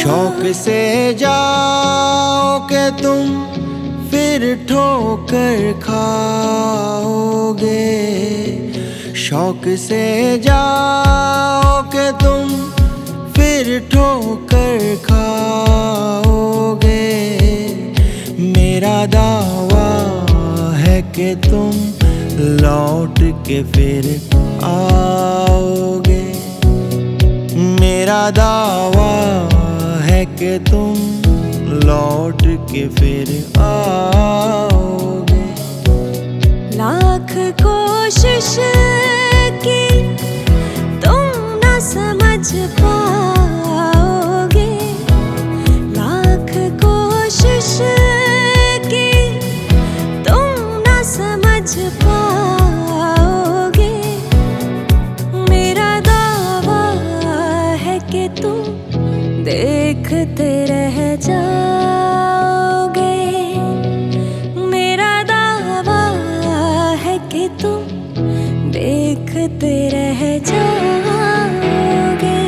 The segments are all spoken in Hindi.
शौक से जाओ के तुम फिर ठोकर खाओगे। शौक से जाओ के तुम फिर ठोकर खाओगे। मेरा दावा है कि तुम लौट के फिर आओगे। मेरा दावा है कि तुम लौट के फिर आओगे। लाख कोशिश की तुम न समझ पाओगे। लाख कोशिश की तुम न समझ पाओगे। मेरा दावा है कि तुम देखते रह जाओगे। मेरा दावा है कि तुम देखते रह जाओगे।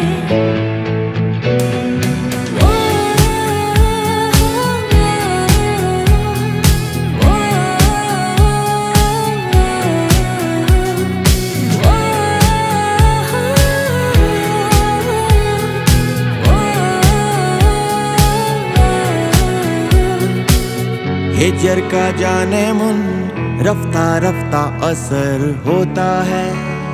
हिजर का जाने मन रफ्ता रफ्ता असर होता है।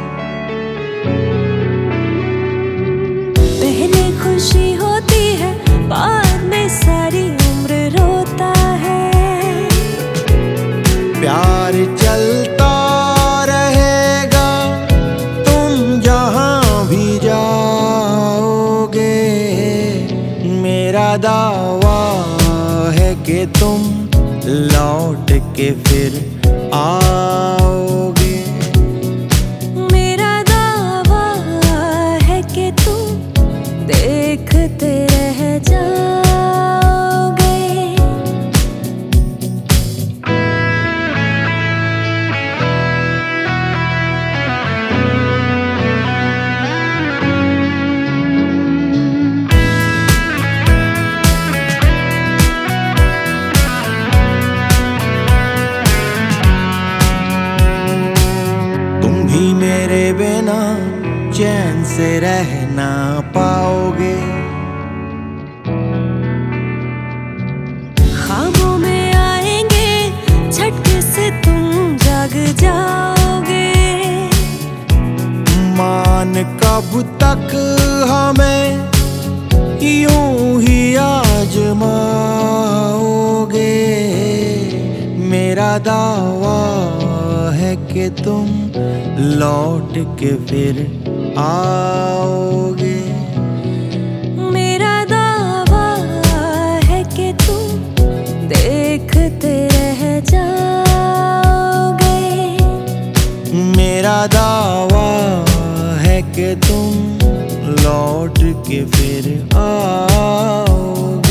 पहले खुशी होती है, बाद में सारी उम्र रोता है। प्यार चलता रहेगा तुम जहां भी जाओगे। मेरा दावा है कि तुम लौट के फिर आओगे। मेरा दावा है कि तुम देखते रह जाओगे। मेरे बिना चैन से रह ना पाओगे। ख्वाबों में आएंगे झटके से तुम जाग जाओगे। मान कब तक हमें यूं ही आजमाओगे। मेरा दावा है कि तुम लौट के फिर आओगे। मेरा दावा है कि तुम देखते रह जाओगे। मेरा दावा है कि तुम लौट के फिर आओगे।